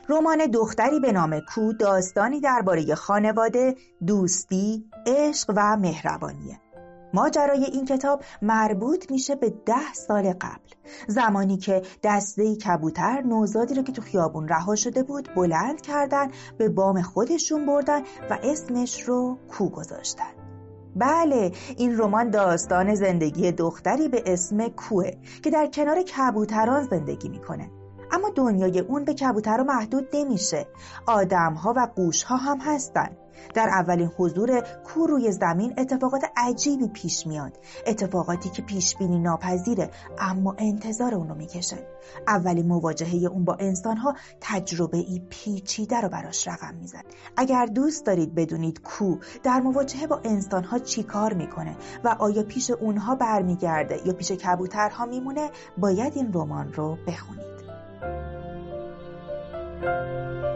رمان دختری به نام کو داستانی درباره خانواده، دوستی، عشق و مهربانیه. ماجرای این کتاب مربوط میشه به 10 سال قبل، زمانی که دسته‌ای کبوتر نوزادی رو که تو خیابون رها شده بود بلند کردن، به بام خودشون بردن و اسمش رو کو گذاشتن. بله، این رمان داستان زندگی دختری به اسم کوه که در کنار کبوتران زندگی میکنه. اما دنیای اون به کبوترها محدود نمیشه، آدمها و قوشها هم هستن. در اولین حضور کو روی زمین اتفاقات عجیبی پیش میاد، اتفاقاتی که پیش بینی ناپذیره اما انتظار اونو میکشن. اولین مواجهه اون با انسانها تجربه‌ای پیچیده رو براش رقم میزن. اگر دوست دارید بدونید کو در مواجهه با انسانها چی کار میکنه و آیا پیش اونها برمیگرده یا پیش کبوترها میمونه، باید این رمان رو بخونید.